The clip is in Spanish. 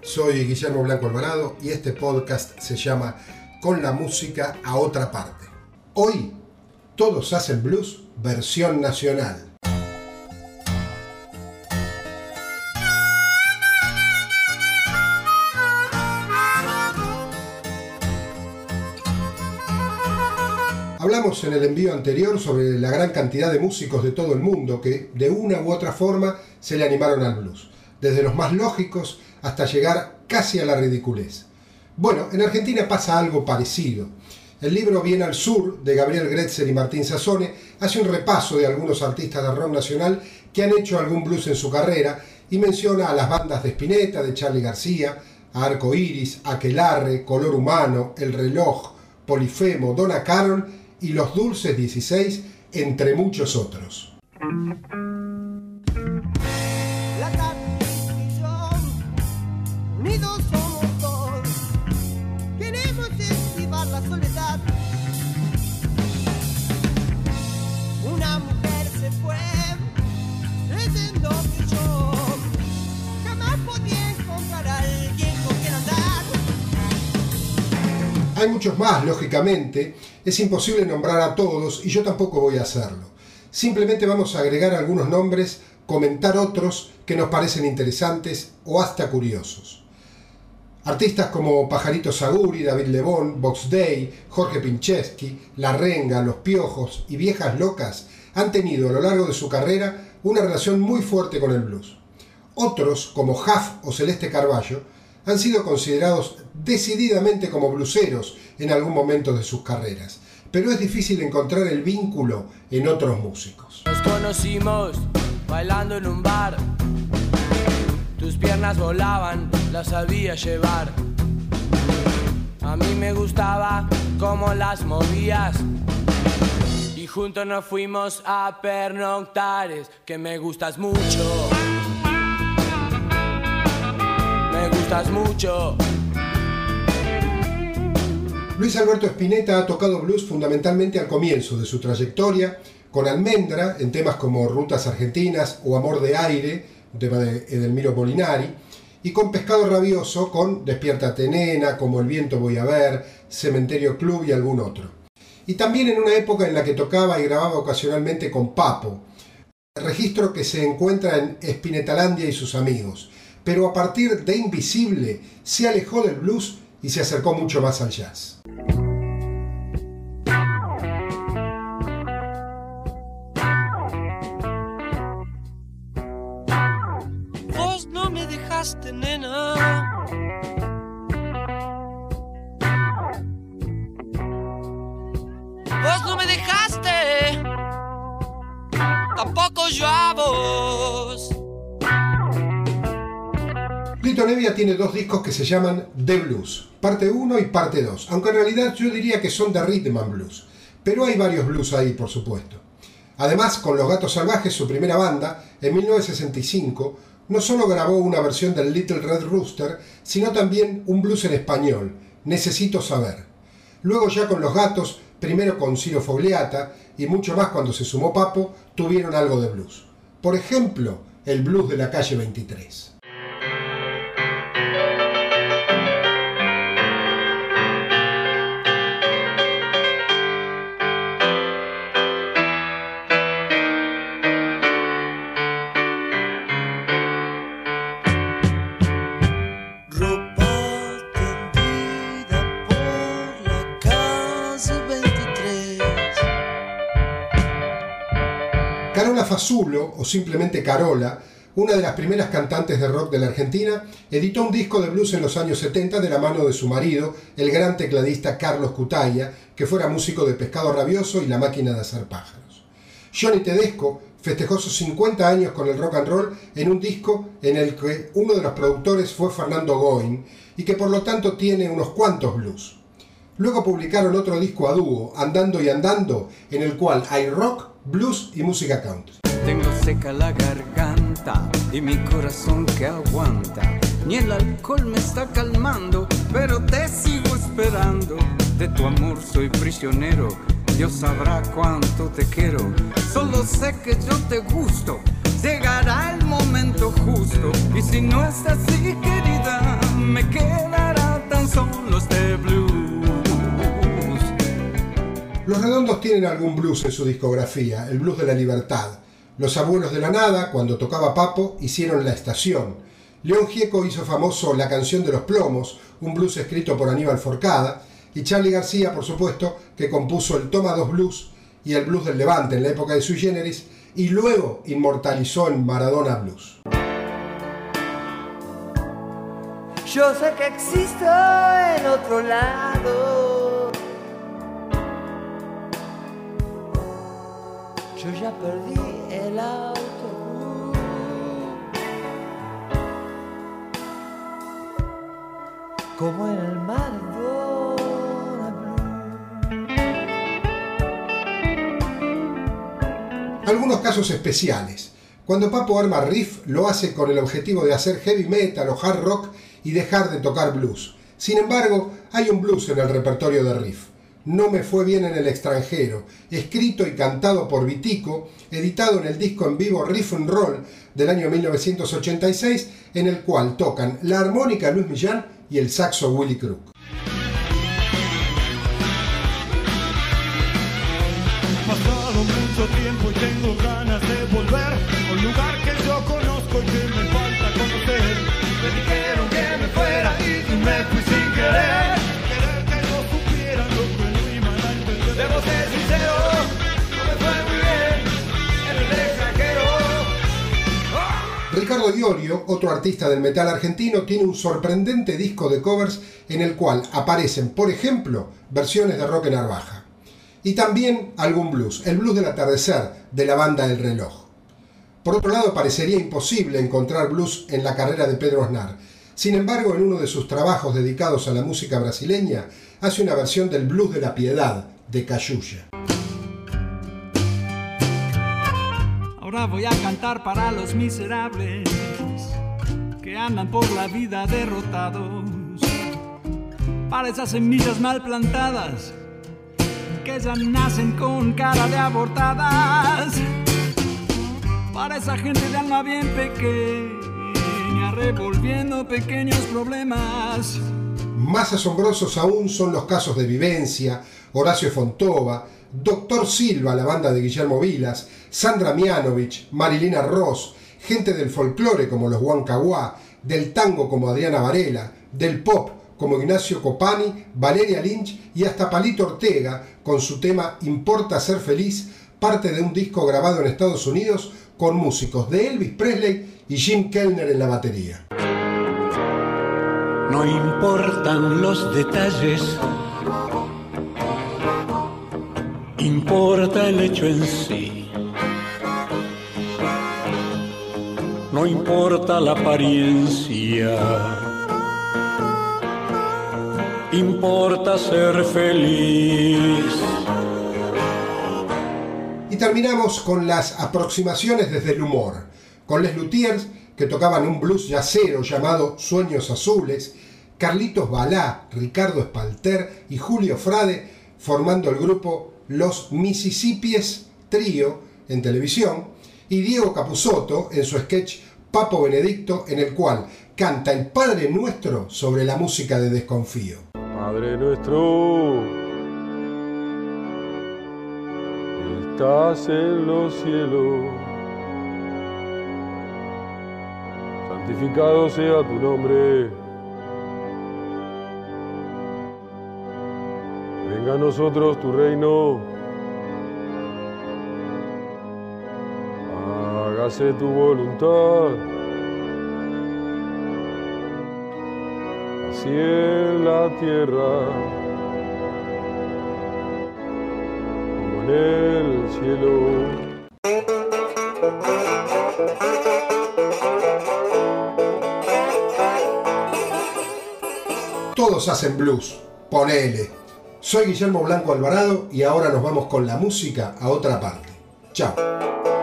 Soy Guillermo Blanco Alvarado y este podcast se llama Con la música a otra parte. Hoy, Todos hacen blues, versión nacional. Hablamos en el envío anterior sobre la gran cantidad de músicos de todo el mundo que de una u otra forma se le animaron al blues, desde los más lógicos hasta llegar casi a la ridiculez. Bueno, en Argentina pasa algo parecido. El libro Bien al Sur, de Gabriel Gretzer y Martín Sassone, hace un repaso de algunos artistas de rock nacional que han hecho algún blues en su carrera y menciona a las bandas de Spinetta, de Charly García, a Arco Iris, Aquelarre, Color Humano, El Reloj, Polifemo, Donna Carol y Los Dulces 16, entre muchos otros. La tradición, unidos somos dos, queremos esquivar la soledad. Una mujer se fue, creyendo que yo jamás podía encontrar a alguien con quien andar. Hay muchos más, lógicamente. Es imposible nombrar a todos y yo tampoco voy a hacerlo. Simplemente vamos a agregar algunos nombres, comentar otros que nos parecen interesantes o hasta curiosos. Artistas como Pajarito Saguri, David Lebón, Box Day, Jorge Pinchesky, La Renga, Los Piojos y Viejas Locas han tenido a lo largo de su carrera una relación muy fuerte con el blues. Otros, como Huff o Celeste Carballo, han sido considerados decididamente como blueseros en algún momento de sus carreras, pero es difícil encontrar el vínculo en otros músicos. Nos conocimos bailando en un bar. Tus piernas volaban, las sabía llevar. A mí me gustaba cómo las movías. Y juntos nos fuimos a pernoctar. Es que me gustas mucho. Me gustas mucho. Luis Alberto Spinetta ha tocado blues fundamentalmente al comienzo de su trayectoria, con Almendra en temas como Rutas Argentinas o Amor de Aire, un tema de Edelmiro Molinari, y con Pescado Rabioso con Despiértate Nena, Como el Viento Voy a Ver, Cementerio Club y algún otro. Y también en una época en la que tocaba y grababa ocasionalmente con Papo, registro que se encuentra en Spinetalandia y sus amigos, pero a partir de Invisible se alejó del blues y se acercó mucho más al jazz. Vos no me dejaste, nena. Vos no me dejaste. Tampoco yo a vos. Lito Nebbia tiene dos discos que se llaman The Blues, parte 1 y parte 2, aunque en realidad yo diría que son de Rhythm and Blues, pero hay varios blues ahí, por supuesto. Además, con Los Gatos Salvajes, su primera banda, en 1965, no solo grabó una versión del Little Red Rooster, sino también un blues en español, Necesito Saber. Luego ya con Los Gatos, primero con Ciro Fogliata, y mucho más cuando se sumó Papo, tuvieron algo de blues. Por ejemplo, el blues de la calle 23. Carola Fazulo, o simplemente Carola, una de las primeras cantantes de rock de la Argentina, editó un disco de blues en los años 70 de la mano de su marido, el gran tecladista Carlos Cutaya, que fuera músico de Pescado Rabioso y La Máquina de Hacer Pájaros. Johnny Tedesco festejó sus 50 años con el rock and roll en un disco en el que uno de los productores fue Fernando Goin y que por lo tanto tiene unos cuantos blues. Luego publicaron otro disco a dúo, Andando y Andando, en el cual hay rock, blues y música country. Tengo seca la garganta y mi corazón que aguanta. Ni el alcohol me está calmando, pero te sigo esperando. De tu amor soy prisionero, Dios sabrá cuánto te quiero. Solo sé que yo te gusto, llegará el momento justo. Y si no es así, querida, me quedará tan solo este blues. Los Redondos tienen algún blues en su discografía, el blues de la libertad. Los Abuelos de la Nada, cuando tocaba Papo, hicieron La Estación. León Gieco hizo famoso La Canción de los Plomos, un blues escrito por Aníbal Forcada, y Charly García, por supuesto, que compuso el Toma 2 Blues y el Blues del Levante en la época de Sui Generis, y luego inmortalizó en Maradona Blues. Yo sé que existo en otro lado. Yo ya perdí el autobús. Como en el Maradona Blues. Algunos casos especiales. Cuando Papo arma riff, lo hace con el objetivo de hacer heavy metal o hard rock y dejar de tocar blues. Sin embargo, hay un blues en el repertorio de riff. No me fue bien en el extranjero, escrito y cantado por Vitico, editado en el disco en vivo Riff and Roll del año 1986, en el cual tocan la armónica Luis Millán y el saxo Willy Crook. Pasado mucho tiempo y tengo ganas de volver a un lugar que yo conozco y que me falta conocer. Me dijeron que me fuera y me fui sin querer. Querer que no supiera lo que no iban a entender. Debo ser sincero, no me fue muy bien en el extranjero. Ricardo Iorio, otro artista del metal argentino, tiene un sorprendente disco de covers en el cual aparecen, por ejemplo, versiones de Roque Narvaja. Y también algún blues, el blues del atardecer de la banda El Reloj. Por otro lado, parecería imposible encontrar blues en la carrera de Pedro Aznar. Sin embargo, en uno de sus trabajos dedicados a la música brasileña, hace una versión del blues de la piedad de Cayuya. Ahora voy a cantar para los miserables que andan por la vida derrotados, para esas semillas mal plantadas que ya nacen con cara de abortadas, para esa gente de alma bien pequeña revolviendo pequeños problemas. Más asombrosos aún son los casos de Vivencia, Horacio Fontova, Doctor Silva, la banda de Guillermo Vilas, Sandra Mianovich, Marilina Ross, gente del folclore como los Huancahuá, del tango como Adriana Varela, del pop como Ignacio Copani, Valeria Lynch y hasta Palito Ortega con su tema Importa Ser Feliz, parte de un disco grabado en Estados Unidos con músicos de Elvis Presley y Jim Kellner en la batería. No importan los detalles, importa el hecho en sí. No importa la apariencia, importa ser feliz. Y terminamos con las aproximaciones desde el humor, con Les Luthiers, que tocaban un blues yacero llamado Sueños Azules, Carlitos Balá, Ricardo Espalter y Julio Frade, formando el grupo Los Mississippies Trío en televisión, y Diego Capusotto en su sketch Papo Benedicto, en el cual canta el Padre Nuestro sobre la música de Desconfío. Padre nuestro, estás en los cielos, santificado sea tu nombre. Venga a nosotros tu reino, hágase tu voluntad, así en la tierra como en el cielo. Todos hacen blues, ponele. Soy Guillermo Blanco Alvarado y ahora nos vamos con la música a otra parte. Chao.